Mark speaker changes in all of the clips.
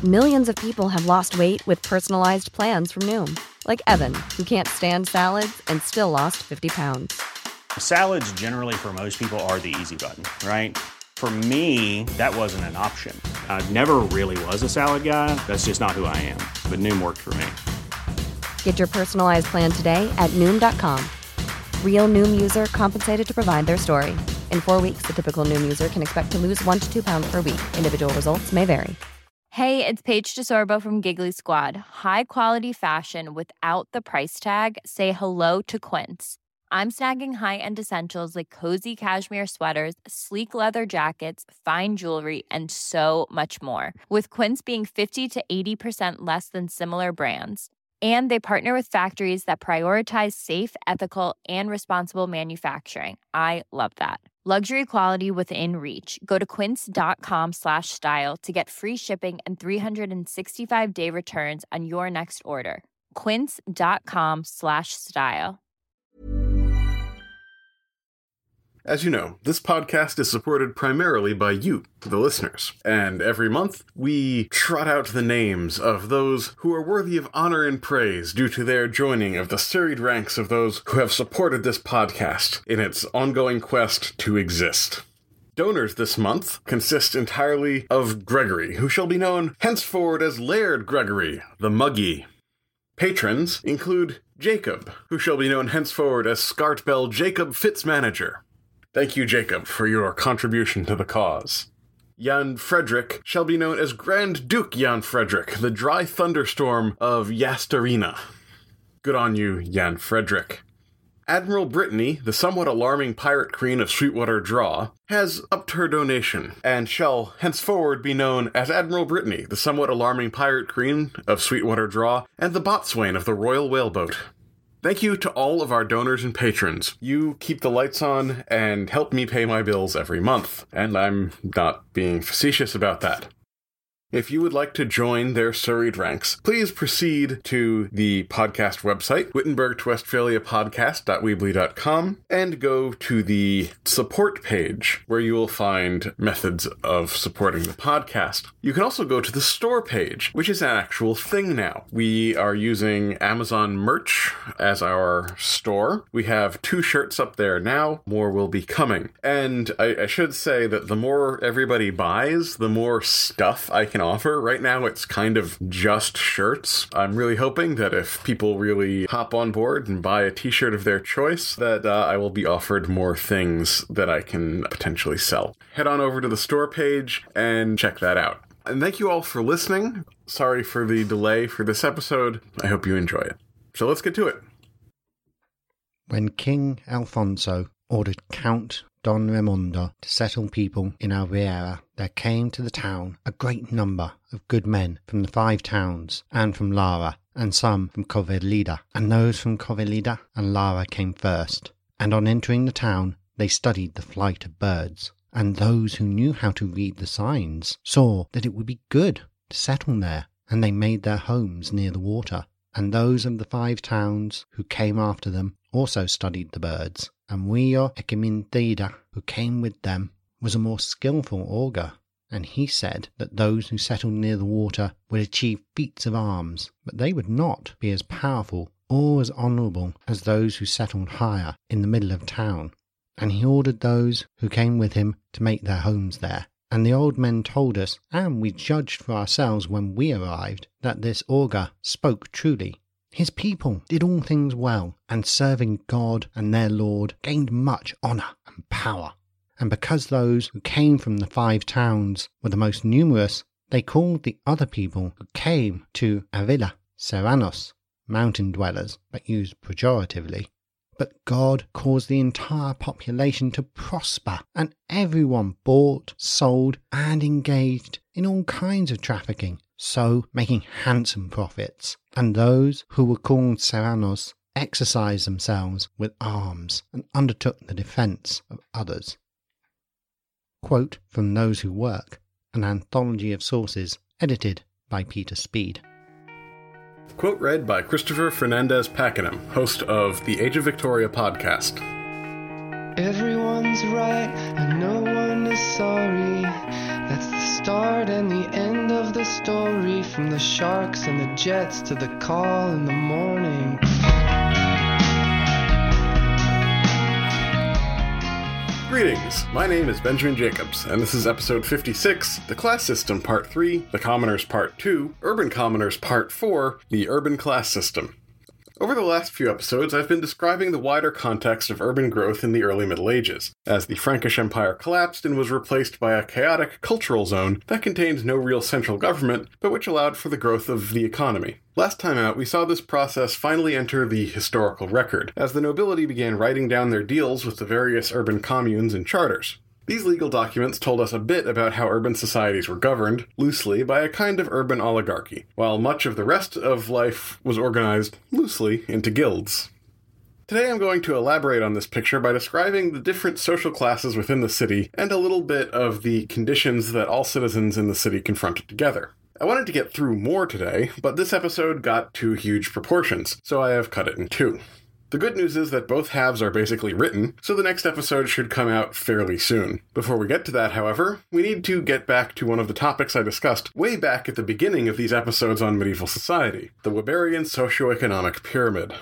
Speaker 1: Millions of people have lost weight with personalized plans from Noom. Like Evan, who can't stand salads and still lost 50 pounds.
Speaker 2: Salads generally for most people are the easy button, right? For me, that wasn't an option. I never really was a salad guy. That's just not who I am. But Noom worked for me.
Speaker 1: Get your personalized plan today at Noom.com. Real Noom user compensated to provide their story. In 4 weeks, the typical Noom user can expect to lose 1 to 2 pounds per week. Individual results may vary.
Speaker 3: Hey, it's Paige DeSorbo from Giggly Squad. High quality fashion without the price tag. Say hello to Quince. I'm snagging high-end essentials like cozy cashmere sweaters, sleek leather jackets, fine jewelry, and so much more. With Quince being 50 to 80% less than similar brands. And they partner with factories that prioritize safe, ethical, and responsible manufacturing. I love that. Luxury quality within reach. Go to quince.com/style to get free shipping and 365-day returns on your next order. Quince.com/style.
Speaker 4: As you know, this podcast is supported primarily by you, the listeners. And every month, we trot out the names of those who are worthy of honor and praise due to their joining of the serried ranks of those who have supported this podcast in its ongoing quest to exist. Donors this month consist entirely of Gregory, who shall be known henceforward as Laird Gregory, the Muggy. Patrons include Jacob, who shall be known henceforward as Scartbell Jacob Fitzmanager. Thank you, Jacob, for your contribution to the cause. Jan Frederick shall be known as Grand Duke Jan Frederick, the dry thunderstorm of Yastarina. Good on you, Jan Frederick. Admiral Brittany, the somewhat alarming pirate queen of Sweetwater Draw, has upped her donation, and shall henceforward be known as Admiral Brittany, the somewhat alarming pirate queen of Sweetwater Draw, and the boatswain of the Royal Whaleboat. Thank you to all of our donors and patrons. You keep the lights on and help me pay my bills every month, and I'm not being facetious about that. If you would like to join their serried ranks, please proceed to the podcast website, wittenberg-podcast.weebly.com, and go to the support page, where you will find methods of supporting the podcast. You can also go to the store page, which is an actual thing now. We are using Amazon merch as our store. We have 2 shirts up there now. More will be coming. And I should say that the more everybody buys, the more stuff I can offer. Right now, it's kind of just shirts. I'm really hoping that if people really hop on board and buy a t-shirt of their choice, that I will be offered more things that I can potentially sell. Head on over to the store page and check that out. And thank you all for listening. Sorry for the delay for this episode. I hope you enjoy it. So let's get to it.
Speaker 5: When King Alfonso ordered Count Don Raimondo to settle people in Alviera, there came to the town a great number of good men from the 5 towns, and from Lara, and some from Covelida. And those from Covelida and Lara came first. And on entering the town, they studied the flight of birds. And those who knew how to read the signs saw that it would be good to settle there, and they made their homes near the water. And those of the 5 towns who came after them also studied the birds. And Muyo Equimintida, who came with them, was a more skilful augur, and he said that those who settled near the water would achieve feats of arms, but they would not be as powerful or as honourable as those who settled higher in the middle of town. And he ordered those who came with him to make their homes there. And the old men told us, and we judged for ourselves when we arrived, that this augur spoke truly. His people did all things well, and serving God and their Lord gained much honour and power. And because those who came from the 5 towns were the most numerous, they called the other people who came to Avila Serranos, mountain dwellers, but used pejoratively. But God caused the entire population to prosper, and everyone bought, sold, and engaged in all kinds of trafficking, so making handsome profits. And those who were called Serranos exercised themselves with arms and undertook the defence of others. Quote from Those Who Work, an anthology of sources edited by Peter Speed.
Speaker 4: Quote read by Christopher Fernandez Pakenham, host of the Age of Victoria podcast.
Speaker 6: Everyone's right and no one is sorry. That's the start and the end of the story. From the sharks and the jets to the call in the morning.
Speaker 4: Greetings, my name is Benjamin Jacobs, and this is episode 56, The Class System Part 3, The Commoners Part 2, Urban Commoners Part 4, The Urban Class System. Over the last few episodes, I've been describing the wider context of urban growth in the early Middle Ages, as the Frankish Empire collapsed and was replaced by a chaotic cultural zone that contained no real central government, but which allowed for the growth of the economy. Last time out, we saw this process finally enter the historical record, as the nobility began writing down their deals with the various urban communes and charters. These legal documents told us a bit about how urban societies were governed, loosely, by a kind of urban oligarchy, while much of the rest of life was organized, loosely, into guilds. Today I'm going to elaborate on this picture by describing the different social classes within the city and a little bit of the conditions that all citizens in the city confronted together. I wanted to get through more today, but this episode got to huge proportions, so I have cut it in two. The good news is that both halves are basically written, so the next episode should come out fairly soon. Before we get to that, however, we need to get back to one of the topics I discussed way back at the beginning of these episodes on medieval society, the Weberian socioeconomic pyramid.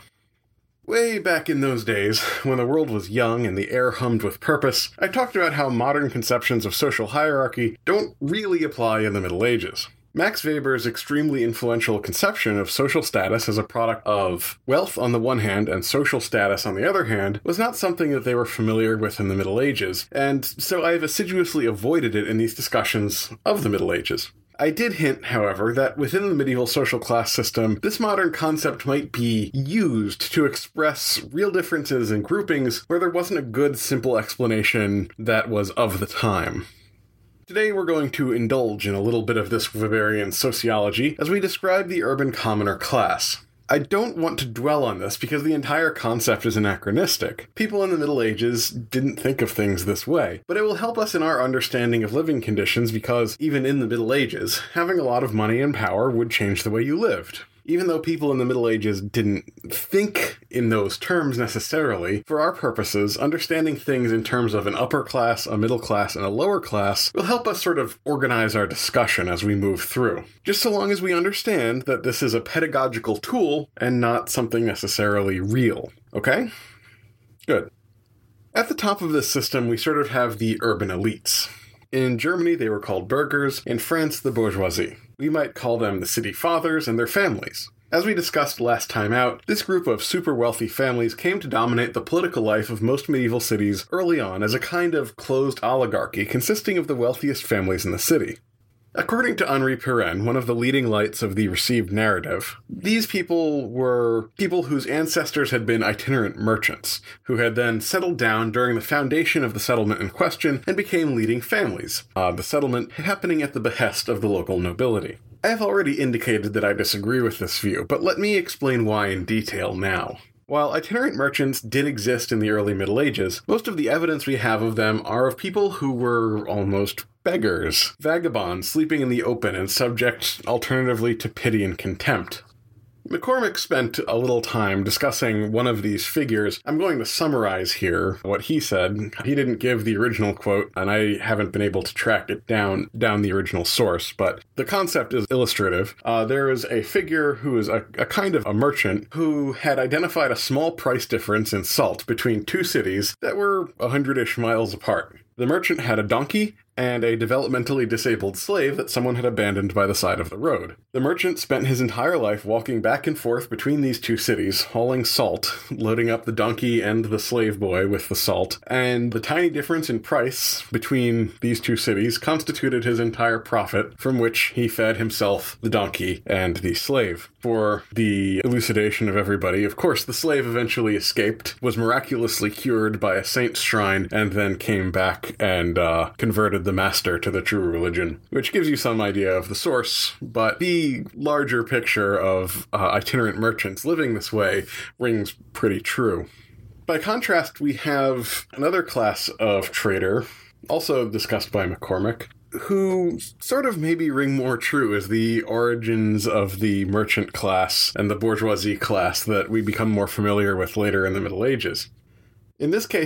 Speaker 4: Way back in those days, when the world was young and the air hummed with purpose, I talked about how modern conceptions of social hierarchy don't really apply in the Middle Ages. Max Weber's extremely influential conception of social status as a product of wealth on the one hand and social status on the other hand was not something that they were familiar with in the Middle Ages, and so I have assiduously avoided it in these discussions of the Middle Ages. I did hint, however, that within the medieval social class system, this modern concept might be used to express real differences in groupings where there wasn't a good, simple explanation that was of the time. Today we're going to indulge in a little bit of this Weberian sociology as we describe the urban commoner class. I don't want to dwell on this because the entire concept is anachronistic. People in the Middle Ages didn't think of things this way, but it will help us in our understanding of living conditions because, even in the Middle Ages, having a lot of money and power would change the way you lived. Even though people in the Middle Ages didn't think in those terms necessarily, for our purposes, understanding things in terms of an upper class, a middle class, and a lower class will help us sort of organize our discussion as we move through. Just so long as we understand that this is a pedagogical tool and not something necessarily real. Okay? Good. At the top of this system, we sort of have the urban elites. In Germany, they were called burghers. In France, the bourgeoisie. We might call them the city fathers and their families. As we discussed last time out, this group of super wealthy families came to dominate the political life of most medieval cities early on as a kind of closed oligarchy consisting of the wealthiest families in the city. According to Henri Pirenne, one of the leading lights of the received narrative, these people were people whose ancestors had been itinerant merchants, who had then settled down during the foundation of the settlement in question and became leading families, the settlement happening at the behest of the local nobility. I have already indicated that I disagree with this view, but let me explain why in detail now. While itinerant merchants did exist in the early Middle Ages, most of the evidence we have of them are of people who were almost beggars, vagabonds sleeping in the open and subject alternatively to pity and contempt. McCormick spent a little time discussing one of these figures. I'm going to summarize here what he said. He didn't give the original quote, and I haven't been able to track it down the original source, but the concept is illustrative. There is a figure who is a kind of a merchant who had identified a small price difference in salt between two cities that were 100-ish miles apart. The merchant had a donkey and a developmentally disabled slave that someone had abandoned by the side of the road. The merchant spent his entire life walking back and forth between these two cities, hauling salt, loading up the donkey and the slave boy with the salt, and the tiny difference in price between these two cities constituted his entire profit, from which he fed himself, the donkey, and the slave. For the elucidation of everybody, of course, the slave eventually escaped, was miraculously cured by a saint's shrine, and then came back and converted the master to the true religion, which gives you some idea of the source, but the larger picture of itinerant merchants living this way rings pretty true. By contrast, we have another class of trader, also discussed by McCormick, who sort of maybe ring more true as the origins of the merchant class and the bourgeoisie class that we become more familiar with later in the Middle Ages. In this case,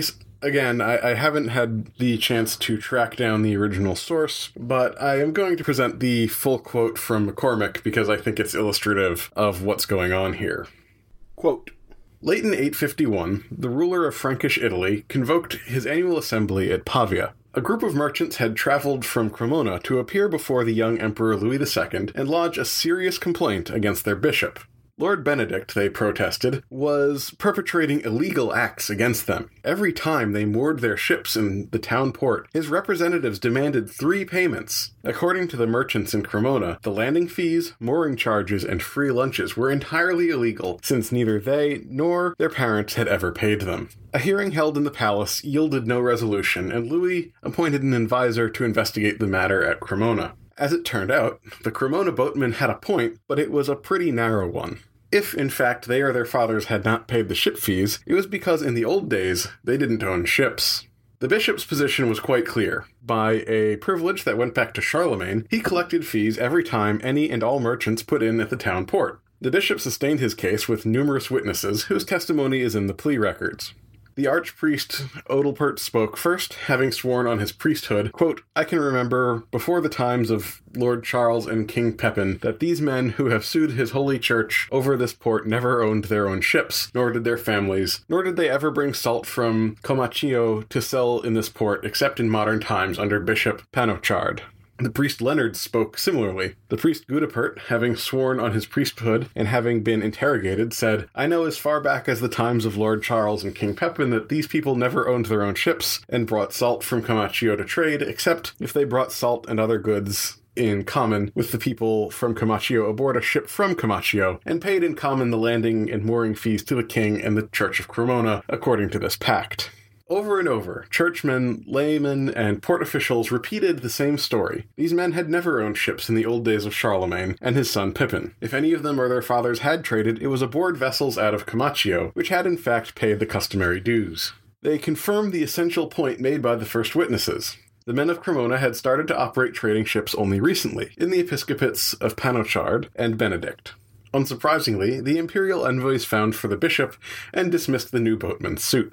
Speaker 4: Again, I haven't had the chance to track down the original source, but I am going to present the full quote from McCormick because I think it's illustrative of what's going on here. Quote, "Late in 851, the ruler of Frankish Italy convoked his annual assembly at Pavia. A group of merchants had traveled from Cremona to appear before the young Emperor Louis II and lodge a serious complaint against their bishop. Lord Benedict, they protested, was perpetrating illegal acts against them. Every time they moored their ships in the town port, his representatives demanded 3 payments. According to the merchants in Cremona, the landing fees, mooring charges, and free lunches were entirely illegal, since neither they nor their parents had ever paid them. A hearing held in the palace yielded no resolution, and Louis appointed an advisor to investigate the matter at Cremona. As it turned out, the Cremona boatmen had a point, but it was a pretty narrow one. If, in fact, they or their fathers had not paid the ship fees, it was because in the old days, they didn't own ships. The bishop's position was quite clear. By a privilege that went back to Charlemagne, he collected fees every time any and all merchants put in at the town port. The bishop sustained his case with numerous witnesses, whose testimony is in the plea records. The archpriest Odilpert spoke first, having sworn on his priesthood, quote, "I can remember, before the times of Lord Charles and King Pepin, that these men who have sued his holy church over this port never owned their own ships, nor did their families, nor did they ever bring salt from Comacchio to sell in this port, except in modern times under Bishop Panochard." The priest Leonard spoke similarly. The priest Gudipert, having sworn on his priesthood and having been interrogated, said, "I know as far back as the times of Lord Charles and King Pepin that these people never owned their own ships and brought salt from Comacchio to trade, except if they brought salt and other goods in common with the people from Comacchio aboard a ship from Comacchio, and paid in common the landing and mooring fees to the king and the Church of Cremona according to this pact." Over and over, churchmen, laymen, and port officials repeated the same story. These men had never owned ships in the old days of Charlemagne and his son Pippin. If any of them or their fathers had traded, it was aboard vessels out of Comacchio, which had in fact paid the customary dues. They confirmed the essential point made by the first witnesses. The men of Cremona had started to operate trading ships only recently, in the episcopates of Panochard and Benedict. Unsurprisingly, the imperial envoys found for the bishop and dismissed the new boatman's suit.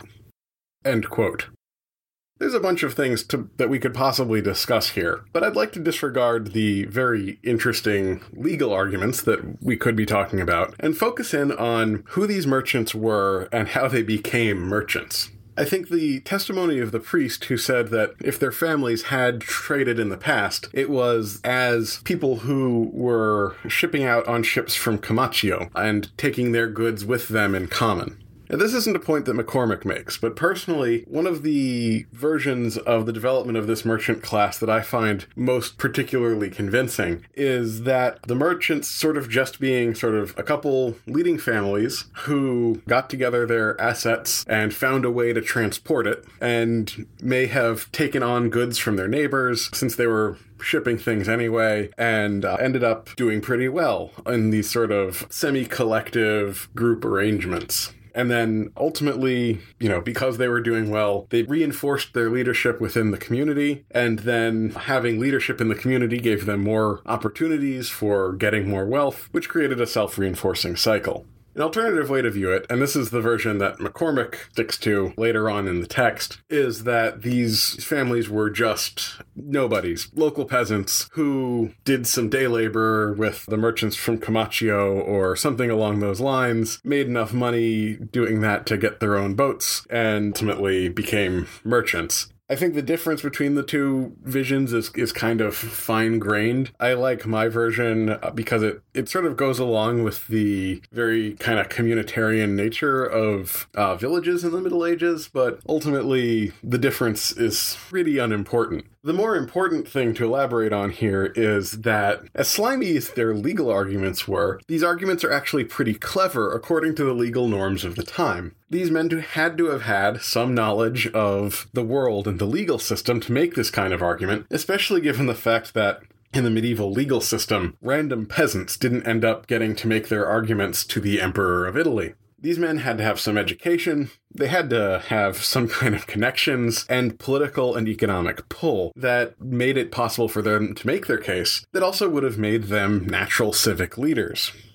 Speaker 4: End quote. There's a bunch of things that we could possibly discuss here, but I'd like to disregard the very interesting legal arguments that we could be talking about and focus in on who these merchants were and how they became merchants. I think the testimony of the priest who said that if their families had traded in the past, it was as people who were shipping out on ships from Comacchio and taking their goods with them in common. Now, this isn't a point that McCormick makes, but personally, one of the versions of the development of this merchant class that I find most particularly convincing is that the merchants sort of just being sort of a couple leading families who got together their assets and found a way to transport it and may have taken on goods from their neighbors since they were shipping things anyway, and ended up doing pretty well in these sort of semi-collective group arrangements. And then ultimately, because they were doing well, they reinforced their leadership within the community, and then having leadership in the community gave them more opportunities for getting more wealth, which created a self-reinforcing cycle. An alternative way to view it, and this is the version that McCormick sticks to later on in the text, is that these families were just nobodies, local peasants who did some day labor with the merchants from Comacchio or something along those lines, made enough money doing that to get their own boats, and ultimately became merchants. I think the difference between the two visions is kind of fine-grained. I like my version because it sort of goes along with the very kind of communitarian nature of villages in the Middle Ages, but ultimately the difference is pretty unimportant. The more important thing to elaborate on here is that, as slimy as their legal arguments were, these arguments are actually pretty clever according to the legal norms of the time. These men had to have had some knowledge of the world and the legal system to make this kind of argument, especially given the fact that in the medieval legal system, random peasants didn't end up getting to make their arguments to the Emperor of Italy. These men had to have some education, they had to have some kind of connections and political and economic pull that made it possible for them to make their case, that also would have made them natural civic leaders.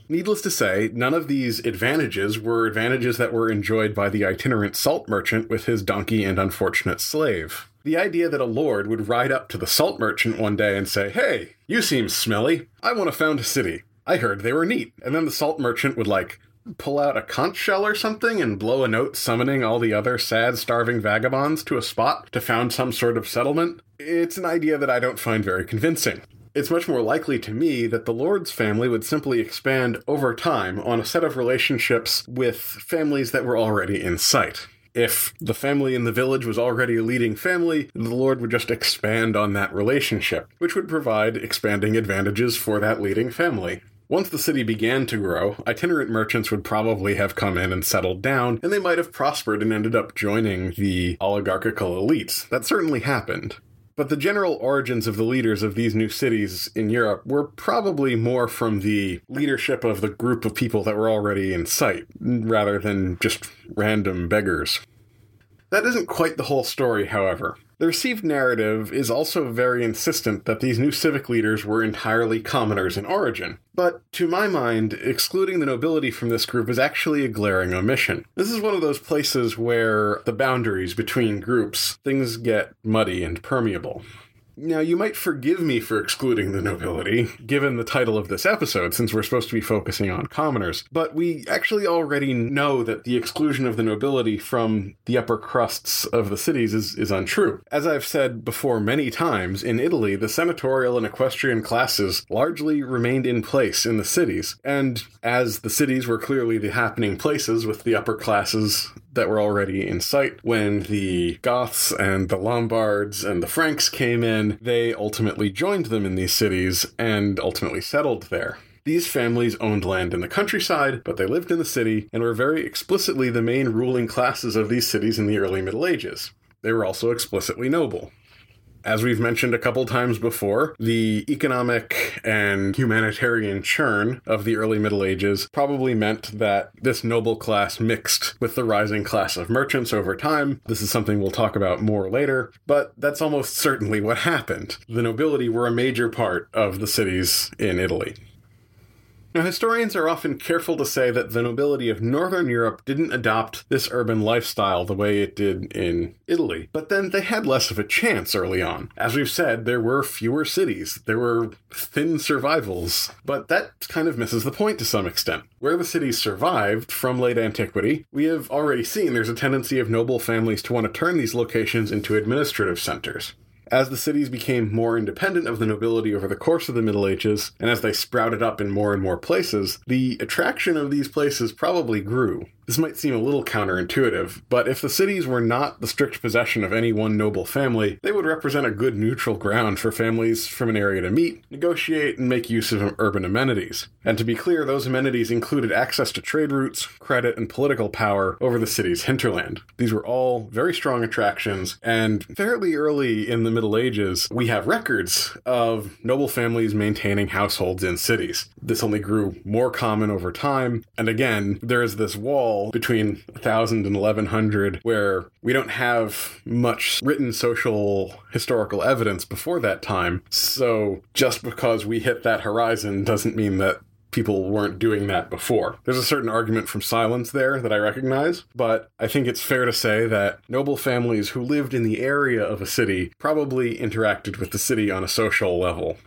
Speaker 4: Needless to say, none of these advantages were advantages that were enjoyed by the itinerant salt merchant with his donkey and unfortunate slave. The idea that a lord would ride up to the salt merchant one day and say, "Hey, you seem smelly. I want to found a city. I heard they were neat." And then the salt merchant would, pull out a conch shell or something and blow a note summoning all the other sad, starving vagabonds to a spot to found some sort of settlement. It's an idea that I don't find very convincing. It's much more likely to me that the lord's family would simply expand over time on a set of relationships with families that were already in sight. If the family in the village was already a leading family, the lord would just expand on that relationship, which would provide expanding advantages for that leading family. Once the city began to grow, itinerant merchants would probably have come in and settled down, and they might have prospered and ended up joining the oligarchical elites. That certainly happened. But the general origins of the leaders of these new cities in Europe were probably more from the leadership of the group of people that were already in sight, rather than just random beggars. That isn't quite the whole story, however. The received narrative is also very insistent that these new civic leaders were entirely commoners in origin. But, to my mind, excluding the nobility from this group is actually a glaring omission. This is one of those places where the boundaries between groups, things get muddy and permeable. Now, you might forgive me for excluding the nobility, given the title of this episode, since we're supposed to be focusing on commoners, but we actually already know that the exclusion of the nobility from the upper crusts of the cities is untrue. As I've said before many times, in Italy, the senatorial and equestrian classes largely remained in place in the cities, and as the cities were clearly the happening places with the upper classes that were already in sight, when the Goths and the Lombards and the Franks came in, they ultimately joined them in these cities and ultimately settled there. These families owned land in the countryside, but they lived in the city and were very explicitly the main ruling classes of these cities in the early Middle Ages. They were also explicitly noble. As we've mentioned a couple times before, the economic and humanitarian churn of the early Middle Ages probably meant that this noble class mixed with the rising class of merchants over time. This is something we'll talk about more later, but that's almost certainly what happened. The nobility were a major part of the cities in Italy. Now, historians are often careful to say that the nobility of Northern Europe didn't adopt this urban lifestyle the way it did in Italy, but then they had less of a chance early on. As we've said, there were fewer cities, there were thin survivals, but that kind of misses the point to some extent. Where the cities survived from late antiquity, we have already seen there's a tendency of noble families to want to turn these locations into administrative centers. As the cities became more independent of the nobility over the course of the Middle Ages, and as they sprouted up in more and more places, the attraction of these places probably grew. This might seem a little counterintuitive, but if the cities were not the strict possession of any one noble family, they would represent a good neutral ground for families from an area to meet, negotiate, and make use of urban amenities. And to be clear, those amenities included access to trade routes, credit, and political power over the city's hinterland. These were all very strong attractions, and fairly early in the Middle Ages, we have records of noble families maintaining households in cities. This only grew more common over time, and again, there is this wall between 1000 and 1100 where we don't have much written social historical evidence before that time, so just because we hit that horizon doesn't mean that people weren't doing that before. There's a certain argument from silence there that I recognize, but I think it's fair to say that noble families who lived in the area of a city probably interacted with the city on a social level.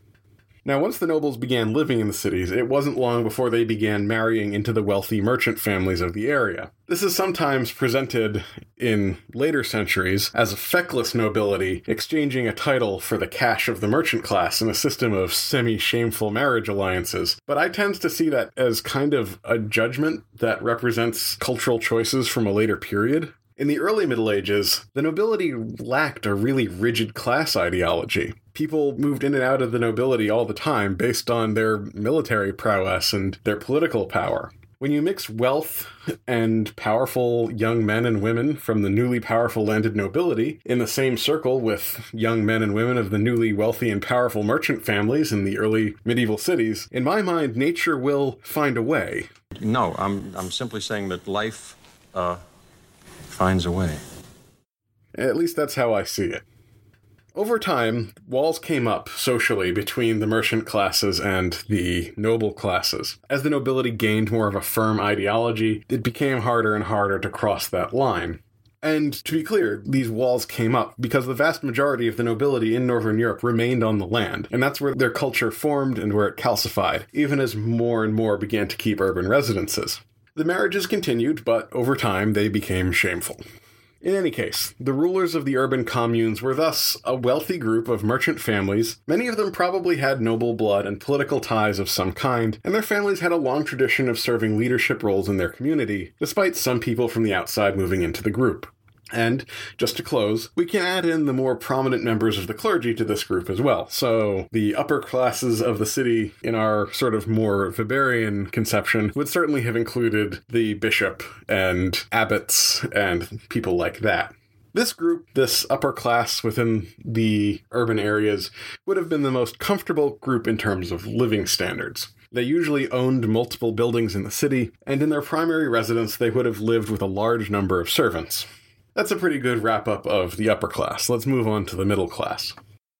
Speaker 4: Now, once the nobles began living in the cities, it wasn't long before they began marrying into the wealthy merchant families of the area. This is sometimes presented in later centuries as a feckless nobility exchanging a title for the cash of the merchant class in a system of semi-shameful marriage alliances, but I tend to see that as kind of a judgment that represents cultural choices from a later period. In the early Middle Ages, the nobility lacked a really rigid class ideology. People moved in and out of the nobility all the time based on their military prowess and their political power. When you mix wealth and powerful young men and women from the newly powerful landed nobility in the same circle with young men and women of the newly wealthy and powerful merchant families in the early medieval cities, in my mind, nature will find a way.
Speaker 7: No, I'm simply saying that life finds a way.
Speaker 4: At least that's how I see it. Over time, walls came up socially between the merchant classes and the noble classes. As the nobility gained more of a firm ideology, it became harder and harder to cross that line. And to be clear, these walls came up because the vast majority of the nobility in Northern Europe remained on the land, and that's where their culture formed and where it calcified, even as more and more began to keep urban residences. The marriages continued, but over time they became shameful. In any case, the rulers of the urban communes were thus a wealthy group of merchant families. Many of them probably had noble blood and political ties of some kind, and their families had a long tradition of serving leadership roles in their community, despite some people from the outside moving into the group. And, just to close, we can add in the more prominent members of the clergy to this group as well. So, the upper classes of the city, in our sort of more Weberian conception, would certainly have included the bishop and abbots and people like that. This group, this upper class within the urban areas, would have been the most comfortable group in terms of living standards. They usually owned multiple buildings in the city, and in their primary residence they would have lived with a large number of servants. That's a pretty good wrap-up of the upper class. Let's move on to the middle class.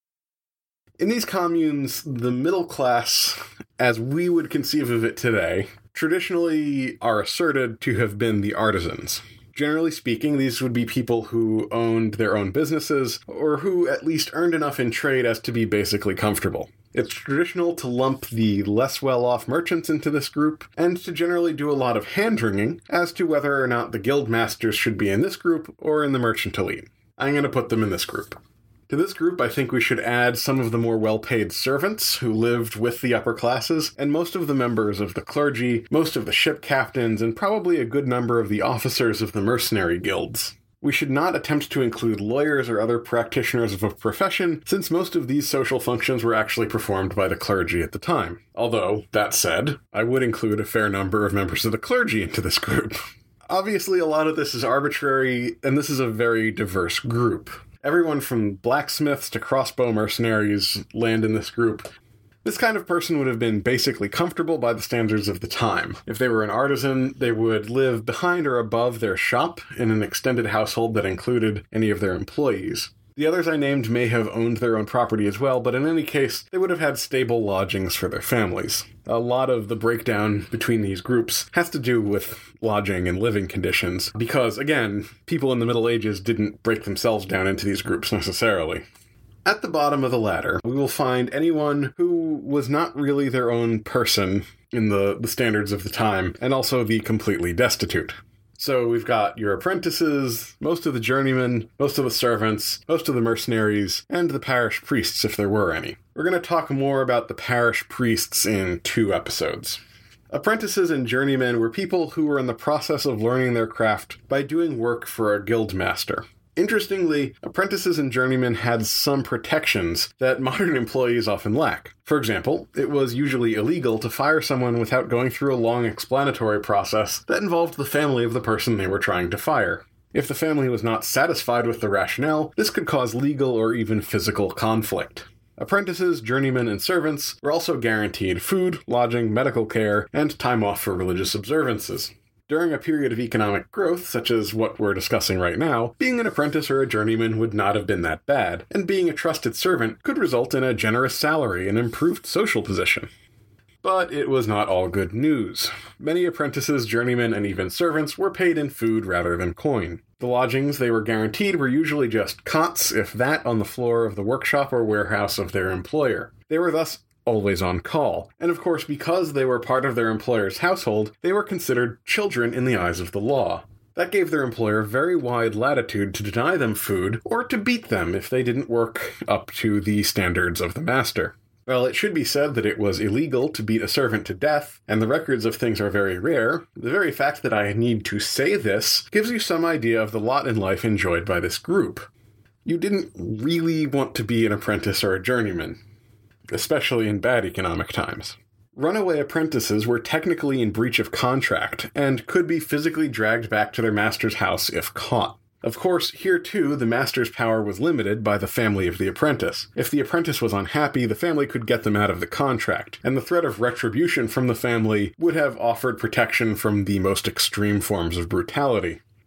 Speaker 4: In these communes, the middle class, as we would conceive of it today, traditionally are asserted to have been the artisans. Generally speaking, these would be people who owned their own businesses, or who at least earned enough in trade as to be basically comfortable. It's traditional to lump the less well-off merchants into this group, and to generally do a lot of hand-wringing as to whether or not the guild masters should be in this group or in the merchant elite. I'm going to put them in this group. To this group, I think we should add some of the more well-paid servants who lived with the upper classes, and most of the members of the clergy, most of the ship captains, and probably a good number of the officers of the mercenary guilds. We should not attempt to include lawyers or other practitioners of a profession, since most of these social functions were actually performed by the clergy at the time. Although, that said, I would include a fair number of members of the clergy into this group. Obviously, a lot of this is arbitrary, and this is a very diverse group. Everyone from blacksmiths to crossbow mercenaries land in this group. This kind of person would have been basically comfortable by the standards of the time. If they were an artisan, they would live behind or above their shop in an extended household that included any of their employees. The others I named may have owned their own property as well, but in any case, they would have had stable lodgings for their families. A lot of the breakdown between these groups has to do with lodging and living conditions, because, again, people in the Middle Ages didn't break themselves down into these groups necessarily. At the bottom of the ladder, we will find anyone who was not really their own person in the standards of the time, and also the completely destitute. So we've got your apprentices, most of the journeymen, most of the servants, most of the mercenaries, and the parish priests if there were any. We're going to talk more about the parish priests in 2 episodes. Apprentices and journeymen were people who were in the process of learning their craft by doing work for a guild master. Interestingly, apprentices and journeymen had some protections that modern employees often lack. For example, it was usually illegal to fire someone without going through a long explanatory process that involved the family of the person they were trying to fire. If the family was not satisfied with the rationale, this could cause legal or even physical conflict. Apprentices, journeymen, and servants were also guaranteed food, lodging, medical care, and time off for religious observances. During a period of economic growth, such as what we're discussing right now, being an apprentice or a journeyman would not have been that bad, and being a trusted servant could result in a generous salary and improved social position. But it was not all good news. Many apprentices, journeymen, and even servants were paid in food rather than coin. The lodgings they were guaranteed were usually just cots, if that, on the floor of the workshop or warehouse of their employer. They were thus always on call, and of course because they were part of their employer's household, they were considered children in the eyes of the law. That gave their employer very wide latitude to deny them food, or to beat them if they didn't work up to the standards of the master. Well, it should be said that it was illegal to beat a servant to death, and the records of things are very rare. The very fact that I need to say this gives you some idea of the lot in life enjoyed by this group. You didn't really want to be an apprentice or a journeyman, especially in bad economic times. Runaway apprentices were technically in breach of contract, and could be physically dragged back to their master's house if caught. Of course, here too, the master's power was limited by the family of the apprentice. If the apprentice was unhappy, the family could get them out of the contract, and the threat of retribution from the family would have offered protection from the most extreme forms of brutality.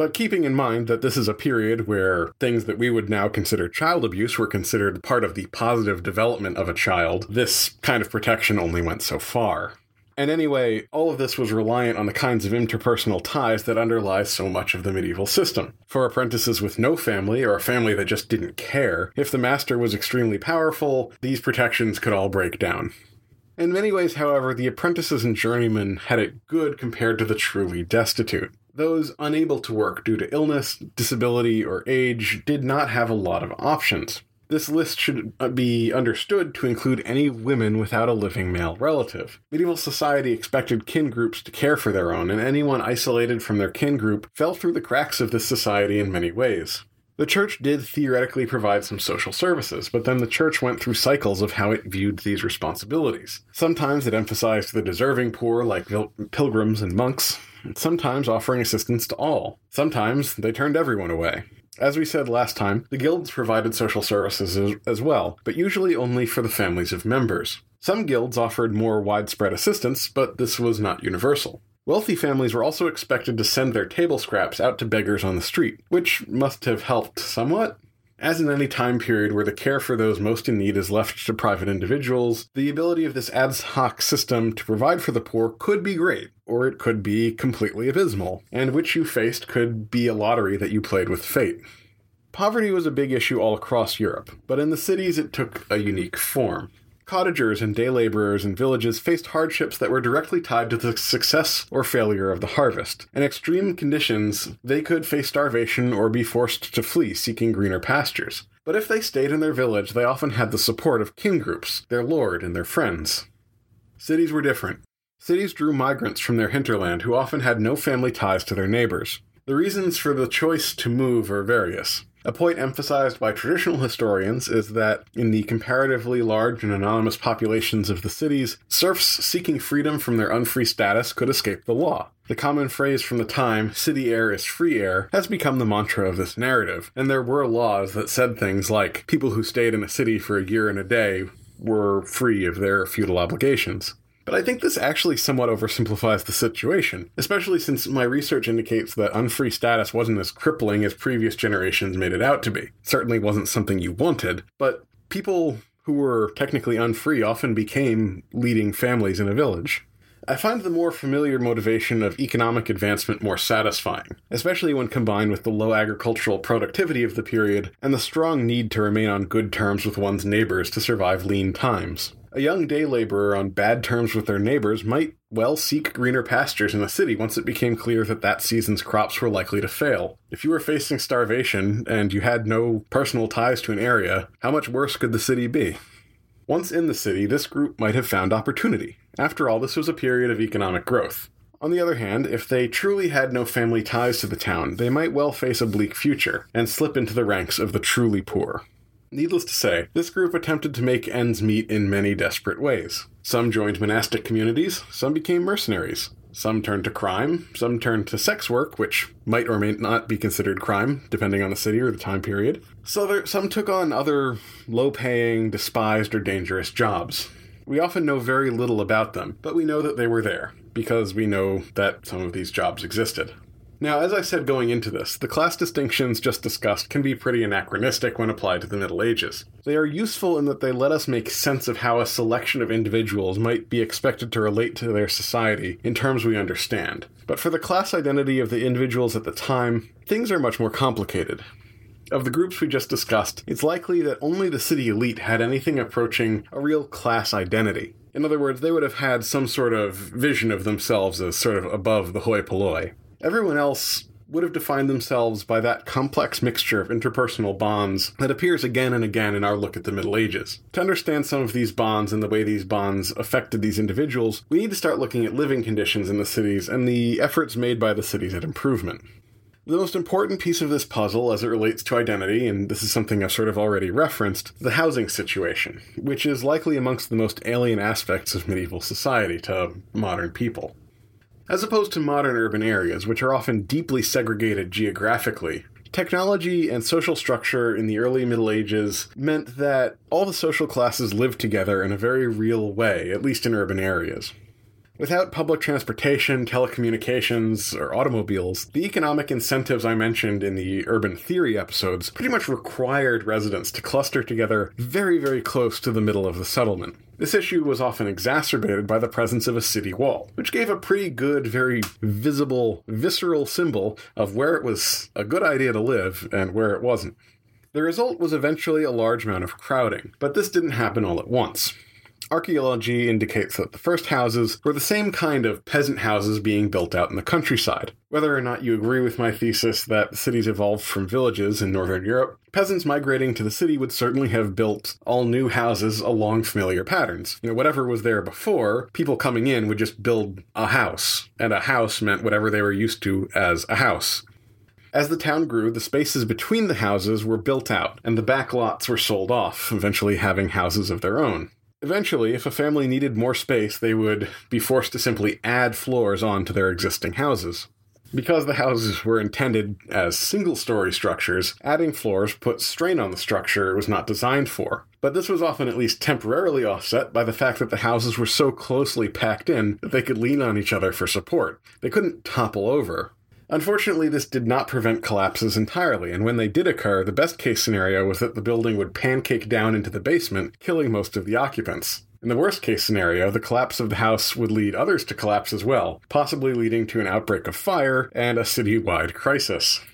Speaker 4: But keeping in mind that this is a period where things that we would now consider child abuse were considered part of the positive development of a child, this kind of protection only went so far. And anyway, all of this was reliant on the kinds of interpersonal ties that underlie so much of the medieval system. For apprentices with no family, or a family that just didn't care, if the master was extremely powerful, these protections could all break down. In many ways, however, the apprentices and journeymen had it good compared to the truly destitute. Those unable to work due to illness, disability, or age did not have a lot of options. This list should be understood to include any women without a living male relative. Medieval society expected kin groups to care for their own, and anyone isolated from their kin group fell through the cracks of this society in many ways. The church did theoretically provide some social services, but then the church went through cycles of how it viewed these responsibilities. Sometimes it emphasized the deserving poor, like pilgrims and monks, and sometimes offering assistance to all. Sometimes they turned everyone away. As we said last time, the guilds provided social services as well, but usually only for the families of members. Some guilds offered more widespread assistance, but this was not universal. Wealthy families were also expected to send their table scraps out to beggars on the street, which must have helped somewhat. As in any time period where the care for those most in need is left to private individuals, the ability of this ad hoc system to provide for the poor could be great, or it could be completely abysmal, and which you faced could be a lottery that you played with fate. Poverty was a big issue all across Europe, but in the cities it took a unique form. Cottagers and day laborers in villages faced hardships that were directly tied to the success or failure of the harvest. In extreme conditions, they could face starvation or be forced to flee, seeking greener pastures. But if they stayed in their village, they often had the support of kin groups, their lord and their friends. Cities were different. Cities drew migrants from their hinterland who often had no family ties to their neighbors. The reasons for the choice to move are various. A point emphasized by traditional historians is that in the comparatively large and anonymous populations of the cities, serfs seeking freedom from their unfree status could escape the law. The common phrase from the time, "city air is free air," has become the mantra of this narrative, and there were laws that said things like people who stayed in a city for a year and a day were free of their feudal obligations. But I think this actually somewhat oversimplifies the situation, especially since my research indicates that unfree status wasn't as crippling as previous generations made it out to be. It certainly wasn't something you wanted, but people who were technically unfree often became leading families in a village. I find the more familiar motivation of economic advancement more satisfying, especially when combined with the low agricultural productivity of the period and the strong need to remain on good terms with one's neighbors to survive lean times. A young day laborer on bad terms with their neighbors might well seek greener pastures in the city once it became clear that that season's crops were likely to fail. If you were facing starvation and you had no personal ties to an area, how much worse could the city be? Once in the city, this group might have found opportunity. After all, this was a period of economic growth. On the other hand, if they truly had no family ties to the town, they might well face a bleak future and slip into the ranks of the truly poor. Needless to say, this group attempted to make ends meet in many desperate ways. Some joined monastic communities, some became mercenaries. Some turned to crime, some turned to sex work, which might or may not be considered crime, depending on the city or the time period. Some took on other low-paying, despised, or dangerous jobs. We often know very little about them, but we know that they were there, because we know that some of these jobs existed. Now, as I said going into this, the class distinctions just discussed can be pretty anachronistic when applied to the Middle Ages. They are useful in that they let us make sense of how a selection of individuals might be expected to relate to their society in terms we understand. But for the class identity of the individuals at the time, things are much more complicated. Of the groups we just discussed, it's likely that only the city elite had anything approaching a real class identity. In other words, they would have had some sort of vision of themselves as sort of above the hoi polloi. Everyone else would have defined themselves by that complex mixture of interpersonal bonds that appears again and again in our look at the Middle Ages. To understand some of these bonds and the way these bonds affected these individuals, we need to start looking at living conditions in the cities and the efforts made by the cities at improvement. The most important piece of this puzzle as it relates to identity, and this is something I've sort of already referenced, the housing situation, which is likely amongst the most alien aspects of medieval society to modern people. As opposed to modern urban areas, which are often deeply segregated geographically, technology and social structure in the early Middle Ages meant that all the social classes lived together in a very real way, at least in urban areas. Without public transportation, telecommunications, or automobiles, the economic incentives I mentioned in the urban theory episodes pretty much required residents to cluster together very, very close to the middle of the settlement. This issue was often exacerbated by the presence of a city wall, which gave a pretty good, very visible, visceral symbol of where it was a good idea to live and where it wasn't. The result was eventually a large amount of crowding, but this didn't happen all at once. Archaeology indicates that the first houses were the same kind of peasant houses being built out in the countryside. Whether or not you agree with my thesis that cities evolved from villages in Northern Europe, peasants migrating to the city would certainly have built all new houses along familiar patterns. Whatever was there before, people coming in would just build a house, and a house meant whatever they were used to as a house. As the town grew, the spaces between the houses were built out, and the back lots were sold off, eventually having houses of their own. Eventually, if a family needed more space, they would be forced to simply add floors onto their existing houses. Because the houses were intended as single-story structures, adding floors put strain on the structure it was not designed for. But this was often at least temporarily offset by the fact that the houses were so closely packed in that they could lean on each other for support. They couldn't topple over. Unfortunately, this did not prevent collapses entirely, and when they did occur, the best-case scenario was that the building would pancake down into the basement, killing most of the occupants. In the worst-case scenario, the collapse of the house would lead others to collapse as well, possibly leading to an outbreak of fire and a city-wide crisis.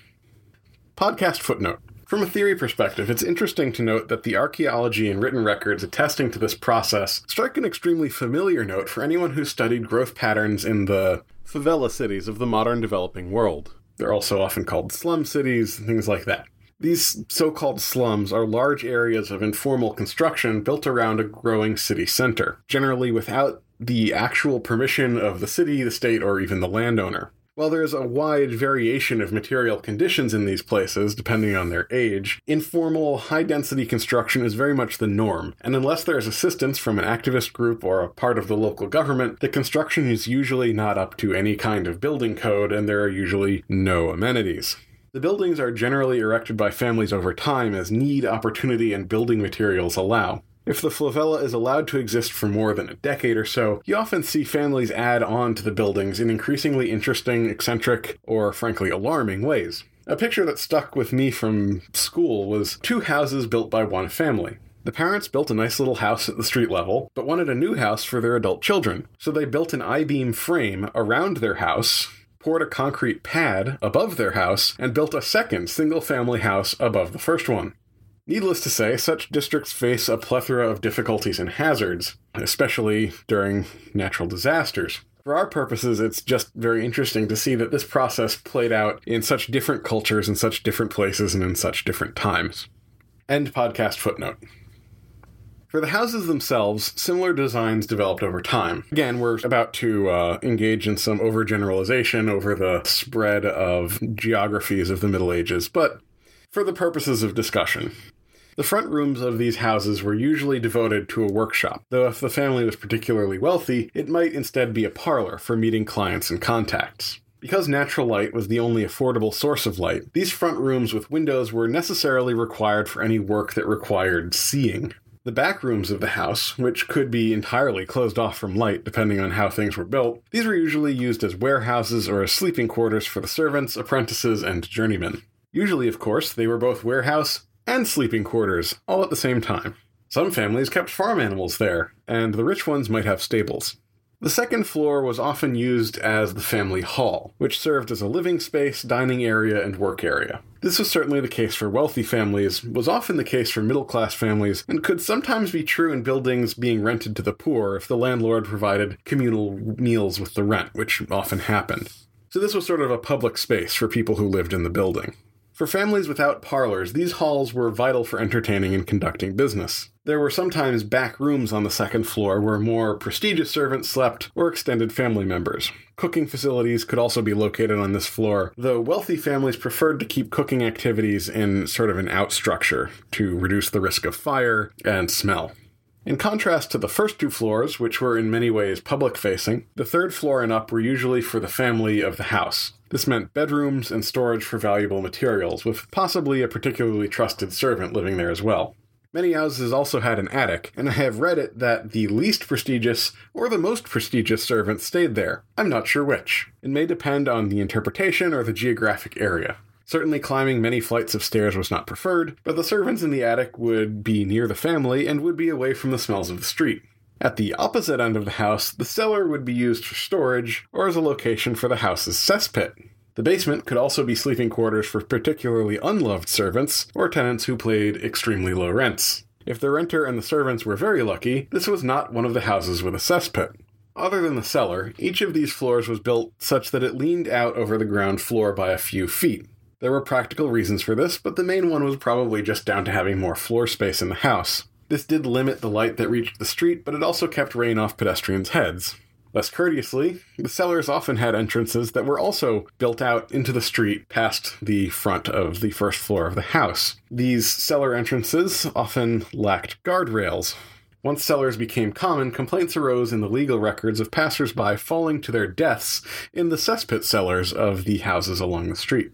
Speaker 4: Podcast footnote. From a theory perspective, it's interesting to note that the archaeology and written records attesting to this process strike an extremely familiar note for anyone who studied growth patterns in the favela cities of the modern developing world. They're also often called slum cities and things like that. These so-called slums are large areas of informal construction built around a growing city center, generally without the actual permission of the city, the state, or even the landowner. While there is a wide variation of material conditions in these places, depending on their age, informal, high-density construction is very much the norm, and unless there is assistance from an activist group or a part of the local government, the construction is usually not up to any kind of building code, and there are usually no amenities. The buildings are generally erected by families over time as need, opportunity, and building materials allow. If the favela is allowed to exist for more than a decade or so, you often see families add on to the buildings in increasingly interesting, eccentric, or frankly alarming ways. A picture that stuck with me from school was 2 houses built by one family. The parents built a nice little house at the street level, but wanted a new house for their adult children, so they built an I-beam frame around their house, poured a concrete pad above their house, and built a second single-family house above the first one. Needless to say, such districts face a plethora of difficulties and hazards, especially during natural disasters. For our purposes, it's just very interesting to see that this process played out in such different cultures, in such different places, and in such different times. End podcast footnote. For the houses themselves, similar designs developed over time. Again, we're about to engage in some overgeneralization over the spread of geographies of the Middle Ages, but for the purposes of discussion. The front rooms of these houses were usually devoted to a workshop, though if the family was particularly wealthy, it might instead be a parlor for meeting clients and contacts. Because natural light was the only affordable source of light, these front rooms with windows were necessarily required for any work that required seeing. The back rooms of the house, which could be entirely closed off from light depending on how things were built, these were usually used as warehouses or as sleeping quarters for the servants, apprentices, and journeymen. Usually, of course, they were both warehouse and sleeping quarters, all at the same time. Some families kept farm animals there, and the rich ones might have stables. The second floor was often used as the family hall, which served as a living space, dining area, and work area. This was certainly the case for wealthy families, was often the case for middle-class families, and could sometimes be true in buildings being rented to the poor if the landlord provided communal meals with the rent, which often happened. So this was sort of a public space for people who lived in the building. For families without parlors, these halls were vital for entertaining and conducting business. There were sometimes back rooms on the second floor where more prestigious servants slept or extended family members. Cooking facilities could also be located on this floor, though wealthy families preferred to keep cooking activities in sort of an out structure to reduce the risk of fire and smell. In contrast to the first 2 floors, which were in many ways public-facing, the third floor and up were usually for the family of the house. This meant bedrooms and storage for valuable materials, with possibly a particularly trusted servant living there as well. Many houses also had an attic, and I have read it that the least prestigious or the most prestigious servants stayed there. I'm not sure which. It may depend on the interpretation or the geographic area. Certainly climbing many flights of stairs was not preferred, but the servants in the attic would be near the family and would be away from the smells of the street. At the opposite end of the house, the cellar would be used for storage or as a location for the house's cesspit. The basement could also be sleeping quarters for particularly unloved servants or tenants who paid extremely low rents. If the renter and the servants were very lucky, this was not one of the houses with a cesspit. Other than the cellar, each of these floors was built such that it leaned out over the ground floor by a few feet. There were practical reasons for this, but the main one was probably just down to having more floor space in the house. This did limit the light that reached the street, but it also kept rain off pedestrians' heads. Less courteously, the cellars often had entrances that were also built out into the street past the front of the first floor of the house. These cellar entrances often lacked guardrails. Once cellars became common, complaints arose in the legal records of passers-by falling to their deaths in the cesspit cellars of the houses along the street.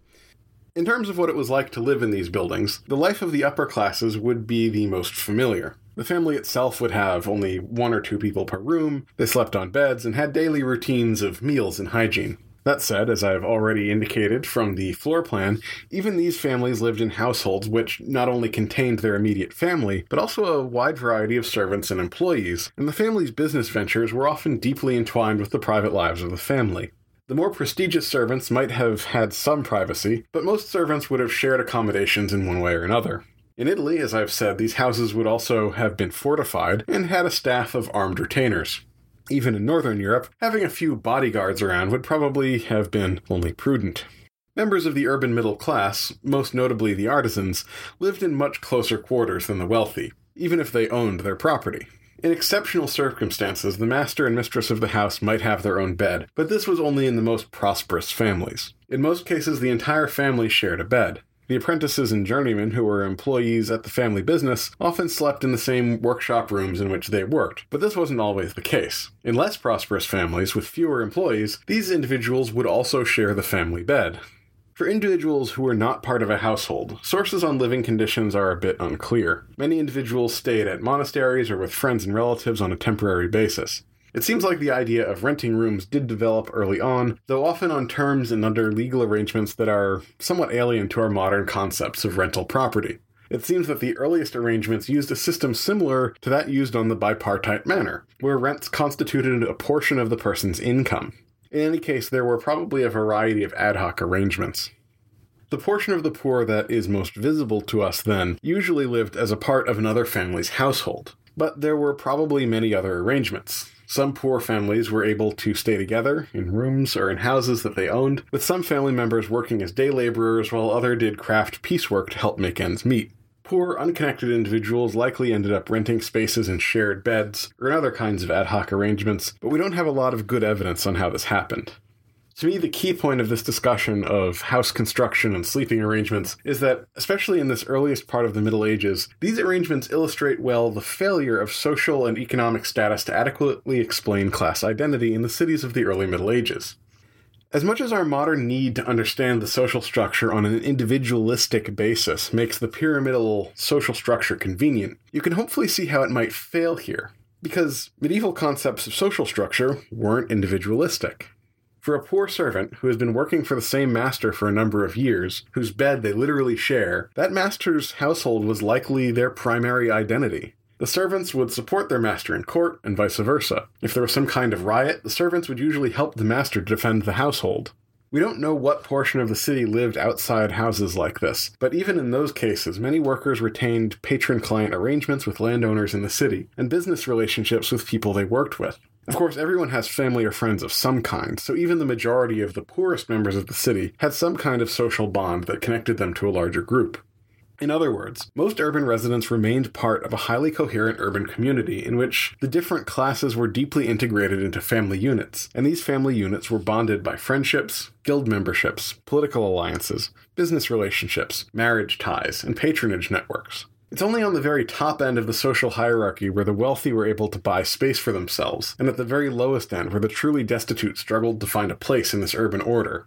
Speaker 4: In terms of what it was like to live in these buildings, the life of the upper classes would be the most familiar. The family itself would have only 1 or 2 people per room, they slept on beds, and had daily routines of meals and hygiene. That said, as I have already indicated from the floor plan, even these families lived in households which not only contained their immediate family, but also a wide variety of servants and employees, and the family's business ventures were often deeply entwined with the private lives of the family. The more prestigious servants might have had some privacy, but most servants would have shared accommodations in one way or another. In Italy, as I've said, these houses would also have been fortified and had a staff of armed retainers. Even in Northern Europe, having a few bodyguards around would probably have been only prudent. Members of the urban middle class, most notably the artisans, lived in much closer quarters than the wealthy, even if they owned their property. In exceptional circumstances, the master and mistress of the house might have their own bed, but this was only in the most prosperous families. In most cases, the entire family shared a bed. The apprentices and journeymen who were employees at the family business often slept in the same workshop rooms in which they worked, but this wasn't always the case. In less prosperous families with fewer employees, these individuals would also share the family bed. For individuals who were not part of a household, sources on living conditions are a bit unclear. Many individuals stayed at monasteries or with friends and relatives on a temporary basis. It seems like the idea of renting rooms did develop early on, though often on terms and under legal arrangements that are somewhat alien to our modern concepts of rental property. It seems that the earliest arrangements used a system similar to that used on the bipartite manor, where rents constituted a portion of the person's income. In any case, there were probably a variety of ad hoc arrangements. The portion of the poor that is most visible to us then usually lived as a part of another family's household, but there were probably many other arrangements. Some poor families were able to stay together in rooms or in houses that they owned, with some family members working as day laborers while others did craft piecework to help make ends meet. Poor, unconnected individuals likely ended up renting spaces in shared beds or in other kinds of ad hoc arrangements, but we don't have a lot of good evidence on how this happened. To me, the key point of this discussion of house construction and sleeping arrangements is that, especially in this earliest part of the Middle Ages, these arrangements illustrate well the failure of social and economic status to adequately explain class identity in the cities of the early Middle Ages. As much as our modern need to understand the social structure on an individualistic basis makes the pyramidal social structure convenient, you can hopefully see how it might fail here, because medieval concepts of social structure weren't individualistic. For a poor servant who has been working for the same master for a number of years, whose bed they literally share, that master's household was likely their primary identity. The servants would support their master in court, and vice versa. If there was some kind of riot, the servants would usually help the master to defend the household. We don't know what portion of the city lived outside houses like this, but even in those cases, many workers retained patron-client arrangements with landowners in the city, and business relationships with people they worked with. Of course, everyone has family or friends of some kind, so even the majority of the poorest members of the city had some kind of social bond that connected them to a larger group. In other words, most urban residents remained part of a highly coherent urban community in which the different classes were deeply integrated into family units, and these family units were bonded by friendships, guild memberships, political alliances, business relationships, marriage ties, and patronage networks. It's only on the very top end of the social hierarchy where the wealthy were able to buy space for themselves, and at the very lowest end where the truly destitute struggled to find a place in this urban order.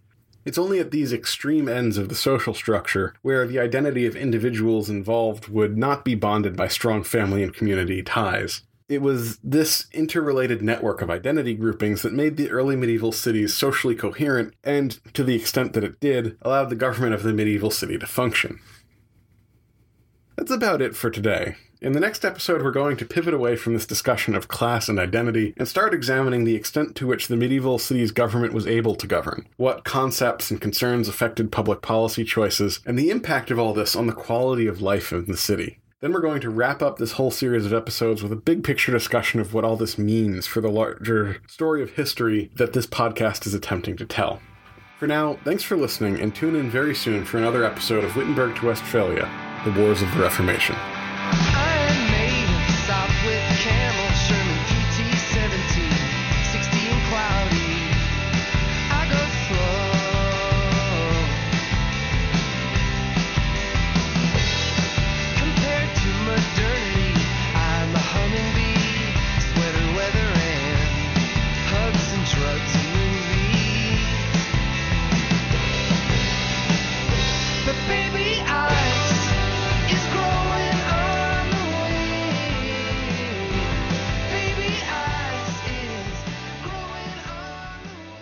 Speaker 4: It's only at these extreme ends of the social structure where the identity of individuals involved would not be bonded by strong family and community ties. It was this interrelated network of identity groupings that made the early medieval cities socially coherent and, to the extent that it did, allowed the government of the medieval city to function. That's about it for today. In the next episode, we're going to pivot away from this discussion of class and identity and start examining the extent to which the medieval city's government was able to govern, what concepts and concerns affected public policy choices, and the impact of all this on the quality of life in the city. Then we're going to wrap up this whole series of episodes with a big picture discussion of what all this means for the larger story of history that this podcast is attempting to tell. For now, thanks for listening, and tune in very soon for another episode of Wittenberg to Westphalia, The Wars of the Reformation.
Speaker 6: Iron Maiden, soft with camel, Sherman PT-17, 16 cloudy. I go slow. Compared to modernity, I'm a hummingbee, sweater weather and hugs and drugs and movies. But baby, ice is growing on the way. Baby, ice is growing on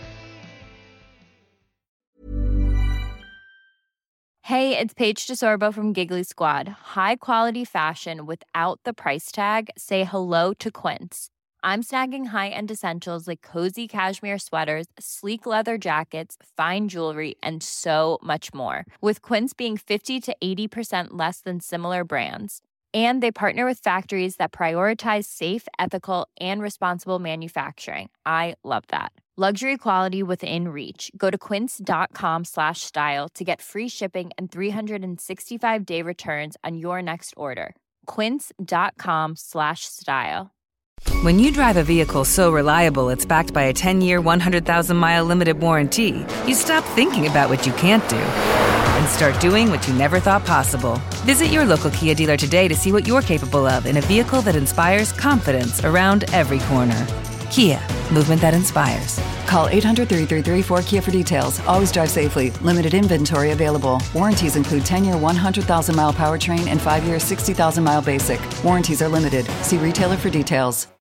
Speaker 6: the way.
Speaker 3: Hey, it's Paige DeSorbo from Giggly Squad. High quality fashion without the price tag. Say hello to Quince. I'm snagging high-end essentials like cozy cashmere sweaters, sleek leather jackets, fine jewelry, and so much more. With Quince being 50 to 80% less than similar brands. And they partner with factories that prioritize safe, ethical, and responsible manufacturing. I love that. Luxury quality within reach. Go to quince.com/style to get free shipping and 365-day returns on your next order. Quince.com/style.
Speaker 8: When you drive a vehicle so reliable it's backed by a 10-year, 100,000-mile limited warranty, you stop thinking about what you can't do and start doing what you never thought possible. Visit your local Kia dealer today to see what you're capable of in a vehicle that inspires confidence around every corner. Kia, movement that inspires.
Speaker 9: Call 800-333-4KIA for details. Always drive safely. Limited inventory available. Warranties include 10-year 100,000-mile powertrain and 5-year 60,000-mile basic. Warranties are limited. See retailer for details.